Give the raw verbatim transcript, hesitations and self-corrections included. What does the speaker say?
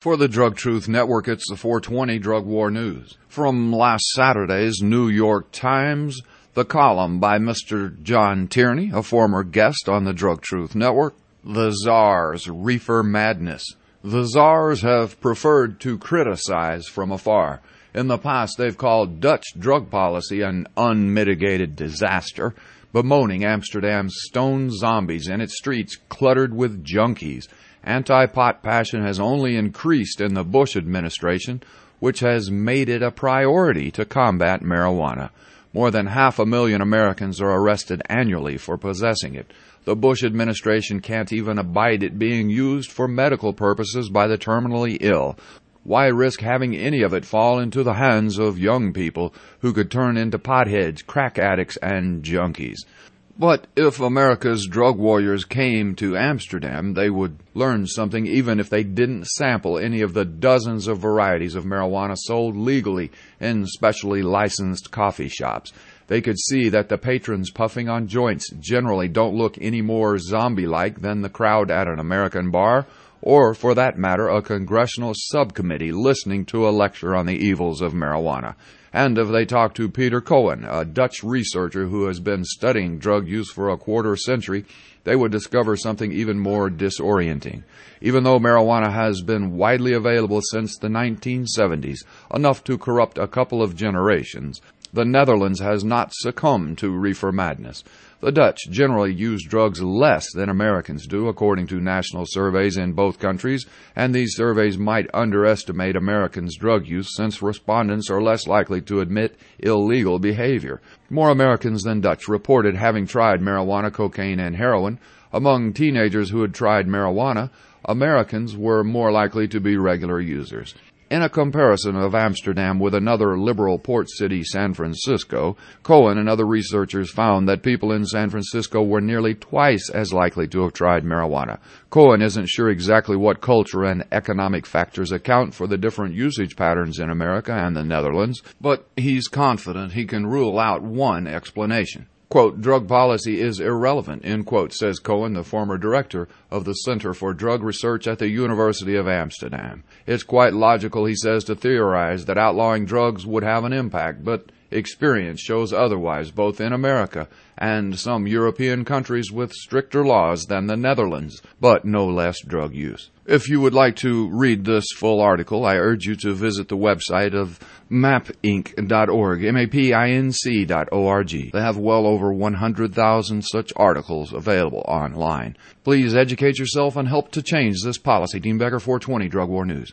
For the Drug Truth Network, it's the four twenty Drug War News. From last Saturday's New York Times, the column by Mister John Tierney, a former guest on the Drug Truth Network, The Czar's Reefer Madness. The Czars have preferred to criticize from afar. In the past, they've called Dutch drug policy an unmitigated disaster, bemoaning Amsterdam's stone zombies and its streets cluttered with junkies. Anti-pot passion has only increased in the Bush administration, which has made it a priority to combat marijuana. More than half a million Americans are arrested annually for possessing it. The Bush administration can't even abide it being used for medical purposes by the terminally ill. Why risk having any of it fall into the hands of young people who could turn into potheads, crack addicts, and junkies? But if America's drug warriors came to Amsterdam, they would learn something even if they didn't sample any of the dozens of varieties of marijuana sold legally in specially licensed coffee shops. They could see that the patrons puffing on joints generally don't look any more zombie-like than the crowd at an American bar, or, for that matter, a congressional subcommittee listening to a lecture on the evils of marijuana. And if they talk to Peter Cohen, a Dutch researcher who has been studying drug use for a quarter century, they would discover something even more disorienting. Even though marijuana has been widely available since the nineteen seventies, enough to corrupt a couple of generations, the Netherlands has not succumbed to reefer madness. The Dutch generally use drugs less than Americans do, according to national surveys in both countries, and these surveys might underestimate Americans' drug use since respondents are less likely to admit illegal behavior. More Americans than Dutch reported having tried marijuana, cocaine, and heroin. Among teenagers who had tried marijuana, Americans were more likely to be regular users. In a comparison of Amsterdam with another liberal port city, San Francisco, Cohen and other researchers found that people in San Francisco were nearly twice as likely to have tried marijuana. Cohen isn't sure exactly what culture and economic factors account for the different usage patterns in America and the Netherlands, but he's confident he can rule out one explanation. Quote, drug policy is irrelevant, end quote, says Cohen, the former director of the Center for Drug Research at the University of Amsterdam. It's quite logical, he says, to theorize that outlawing drugs would have an impact, but experience shows otherwise, both in America and some European countries with stricter laws than the Netherlands, but no less drug use. If you would like to read this full article, I urge you to visit the website of map inc dot org, M A P I N C dot O R G. They have well over one hundred thousand such articles available online. Please educate yourself and help to change this policy. Dean Becker, four twenty Drug War News.